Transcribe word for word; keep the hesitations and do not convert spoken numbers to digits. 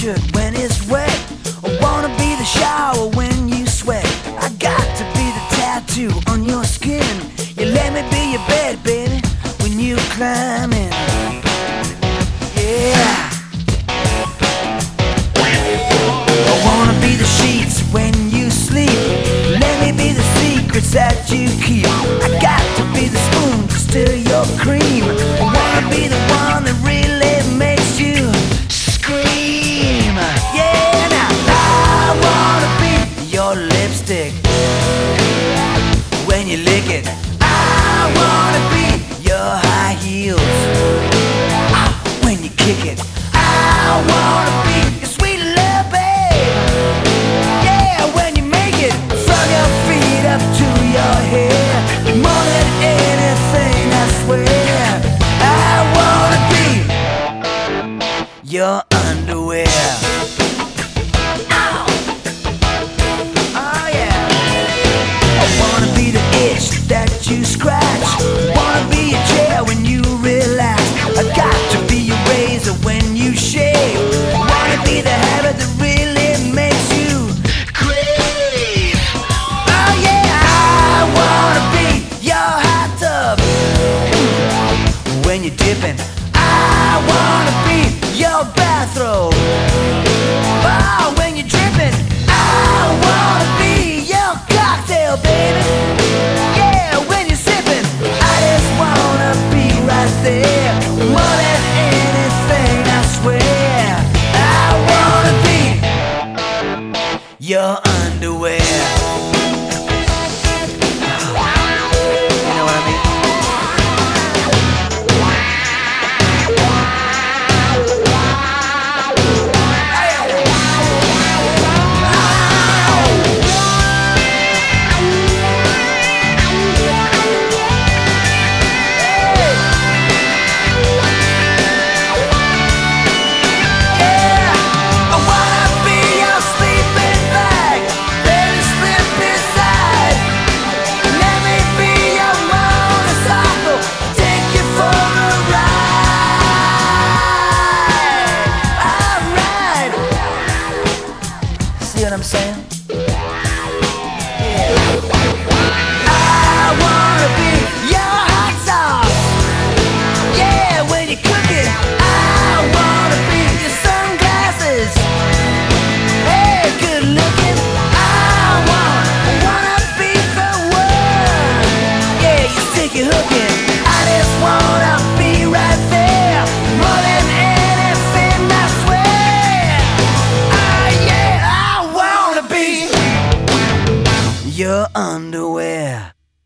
t-shirt when it's wet. I wanna be the shower when you sweat. I got to be the tattoo on your skin. You let me be your bed, baby, when you climb in. Yeah. I wanna be the sheets when you sleep. Let me be the secrets that you keep. I got to be the spoon to stir your cream. I wanna be the one that really makes you scream. Yeah, now I wanna be your lipstick when you lick it. I wanna be your high heels ah, when you kick it. I wanna be your sweet love, babe. Yeah, when you make it from your feet up to your hair. More than anything, I swear. I wanna be your underwear. Ow. Oh yeah. I wanna be the itch that you scratch. Wanna be your chair when you relax. I got to be your razor when you shave. Wanna be the habit that really makes you crave. Oh yeah, I wanna be your hot tub when you're dipping. I wanna be your bathrobe oh, when you're dripping. I wanna be your cocktail, baby. Yeah, when you're sipping. I just wanna be right there. More than anything, I swear. I wanna be your underwear. You know what I mean? See what I'm saying? Yeah. I wanna be your hot sauce. Yeah, when you cook it. I wanna be your sunglasses. Hey, good looking. I wanna, wanna be the one. Yeah, you stick your hook in. I just wanna be right there. More than anything, I swear. Ah, yeah, I wanna be your underwear.